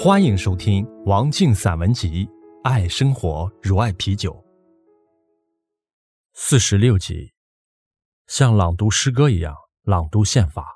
欢迎收听王静散文集《爱生活如爱啤酒》46集，像朗读诗歌一样朗读宪法。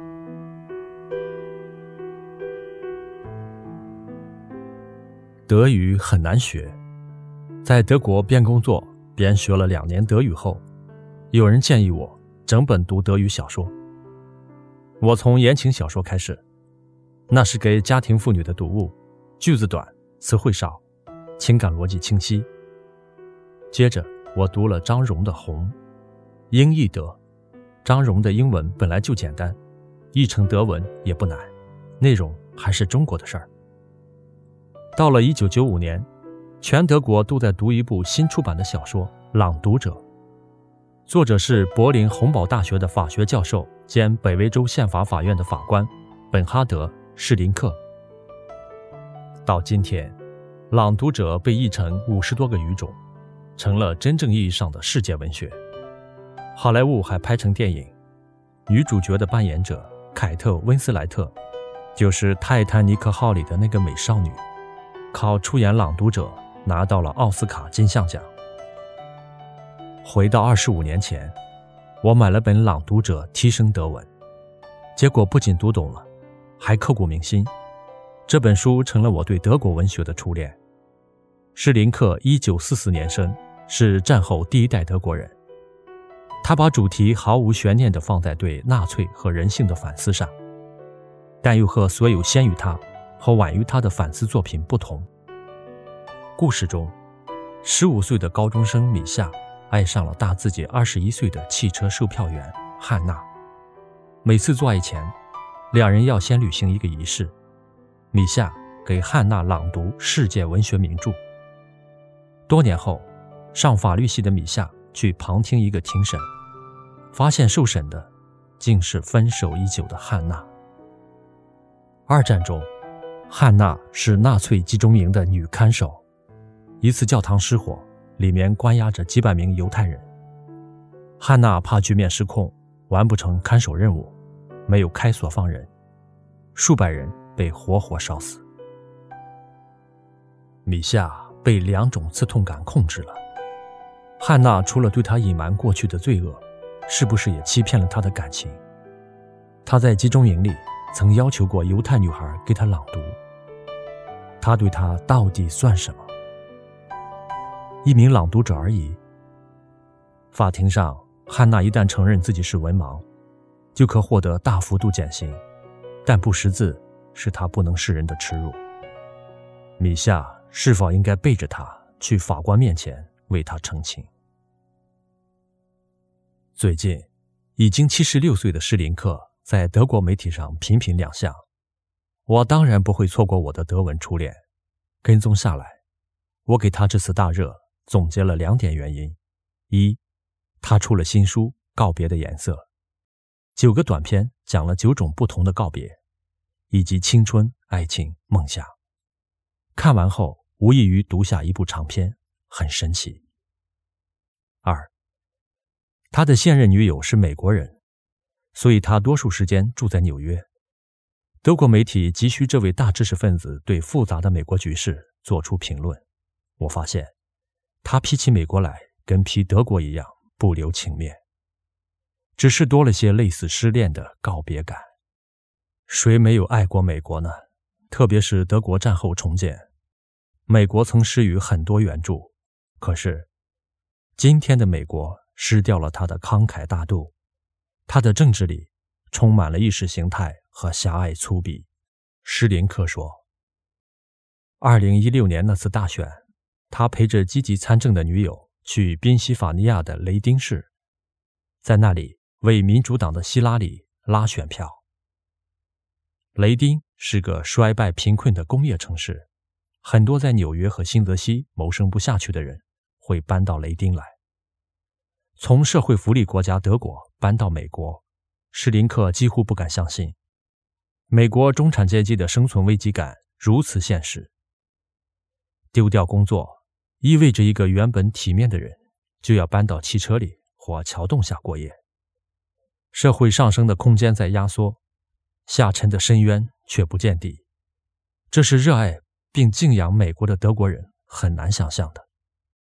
德语很难学，在德国边工作边学了2年德语后，有人建议我整本读德语小说。我从言情小说开始，那是给家庭妇女的读物，句子短，词汇少，情感逻辑清晰。接着我读了张荣的《红》，英译德。张荣的英文本来就简单，译成德文也不难，内容还是中国的事儿。到了1995年，全德国都在读一部新出版的小说《朗读者》，作者是柏林洪堡大学的法学教授兼北威州宪法法院的法官本哈德·施林克。到今天，朗读者被译成50多个语种，成了真正意义上的世界文学。好莱坞还拍成电影，女主角的扮演者凯特·温斯莱特就是《泰坦尼克号》里的那个美少女，靠出演朗读者拿到了奥斯卡金像奖。回到25年前，我买了本朗读者提升德文，结果不仅读懂了，还刻骨铭心。这本书成了我对德国文学的初恋。施林克1944年生，是战后第一代德国人。他把主题毫无悬念地放在对纳粹和人性的反思上，但又和所有先于他和晚于他的反思作品不同。故事中，15岁的高中生米夏爱上了大自己21岁的汽车售票员汉娜。每次做爱前，两人要先履行一个仪式，米夏给汉娜朗读世界文学名著。多年后，上法律系的米夏去旁听一个庭审，发现受审的竟是分手已久的汉娜。2战中，汉娜是纳粹集中营的女看守，一次教堂失火，里面关押着几百名犹太人。汉娜怕局面失控，完不成看守任务，没有开锁放人，数百人被活活烧死。米夏被2种刺痛感控制了。汉娜除了对他隐瞒过去的罪恶，是不是也欺骗了他的感情？他在集中营里曾要求过犹太女孩给他朗读，他对他到底算什么？一名朗读者而已。法庭上，汉娜一旦承认自己是文盲，就可获得大幅度减刑，但不识字是他不能示人的耻辱。米夏是否应该背着他去法官面前为他澄清？最近，已经76岁的施林克在德国媒体上频频亮相。我当然不会错过我的德文初恋，跟踪下来，我给他这次大热总结了2点原因：一，他出了新书《告别的颜色》，9个短篇讲了9种不同的告别，以及青春、爱情、梦想。看完后无异于读下一部长篇，很神奇。2，他的现任女友是美国人，所以他多数时间住在纽约。德国媒体急需这位大知识分子对复杂的美国局势做出评论。我发现他批起美国来跟批德国一样不留情面，只是多了些类似失恋的告别感。谁没有爱过美国呢？特别是德国战后重建，美国曾施予很多援助，可是今天的美国失掉了他的慷慨大度，他的政治里充满了意识形态和狭隘粗鄙。施林克说，2016年那次大选，他陪着积极参政的女友去宾夕法尼亚的雷丁市，在那里为民主党的希拉里拉选票。雷丁是个衰败贫困的工业城市，很多在纽约和新泽西谋生不下去的人会搬到雷丁来。从社会福利国家德国搬到美国，施林克几乎不敢相信，美国中产阶级的生存危机感如此现实。丢掉工作，意味着一个原本体面的人就要搬到汽车里或桥洞下过夜。社会上升的空间在压缩，下沉的深渊却不见底。 这是热爱并敬仰美国的德国人很难想象的。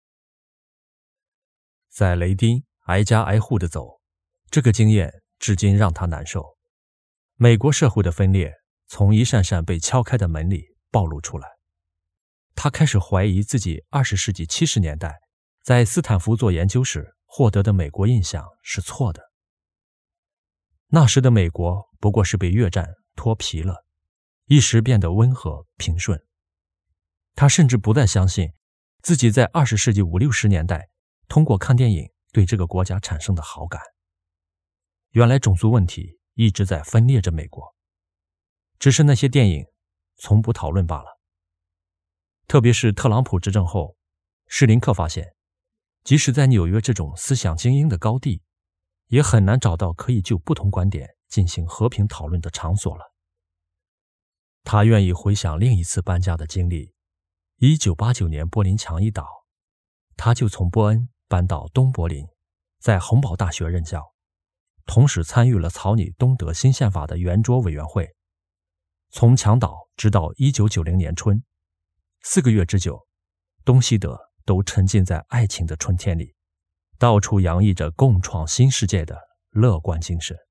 在雷丁挨家挨户地走，这个经验至今让他难受。美国社会的分裂从一扇扇被敲开的门里暴露出来。他开始怀疑自己20世纪70年代在斯坦福做研究时获得的美国印象是错的。那时的美国不过是被越战脱皮了，一时变得温和平顺。他甚至不再相信自己在20世纪50、60年代通过看电影对这个国家产生的好感。原来种族问题一直在分裂着美国，只是那些电影从不讨论罢了。特别是特朗普执政后，施林克发现，即使在纽约这种思想精英的高地，也很难找到可以就不同观点进行和平讨论的场所了。他愿意回想另一次搬家的经历。1989年柏林墙一倒，他就从波恩搬到东柏林，在洪堡大学任教，同时参与了草拟东德新宪法的圆桌委员会。从墙倒直到1990年春，4个月之久，东西德都沉浸在爱情的春天里，到处洋溢着共创新世界的乐观精神。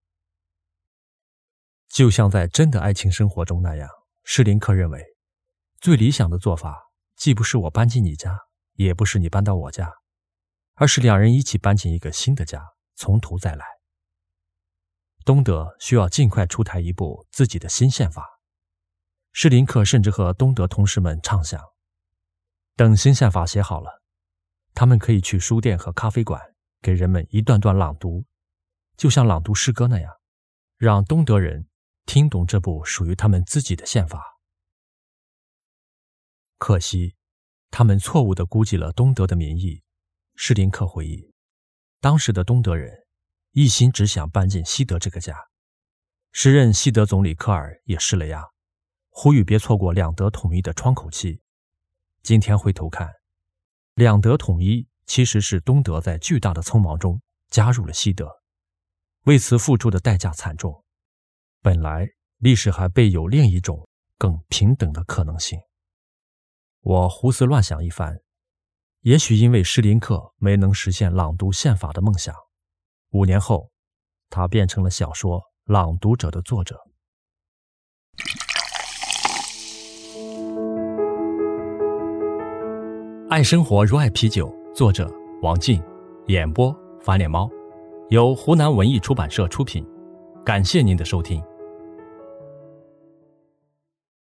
就像在真的爱情生活中那样，施林克认为，最理想的做法既不是我搬进你家，也不是你搬到我家，而是两人一起搬进一个新的家，从头再来。东德需要尽快出台一部自己的新宪法。施林克甚至和东德同事们畅想，等新宪法写好了，他们可以去书店和咖啡馆给人们一段段朗读，就像朗读诗歌那样，让东德人听懂这部属于他们自己的宪法。可惜，他们错误地估计了东德的民意。施林克回忆，当时的东德人一心只想搬进西德这个家。时任西德总理科尔也施了压，呼吁别错过两德统一的窗口期。今天回头看，两德统一其实是东德在巨大的匆忙中加入了西德，为此付出的代价惨重。本来历史还备有另一种更平等的可能性。我胡思乱想一番，也许因为施林克没能实现朗读宪法的梦想，5年后他变成了小说《朗读者》的作者。爱生活如爱啤酒，作者王静，演播翻脸猫，由湖南文艺出版社出品。感谢您的收听。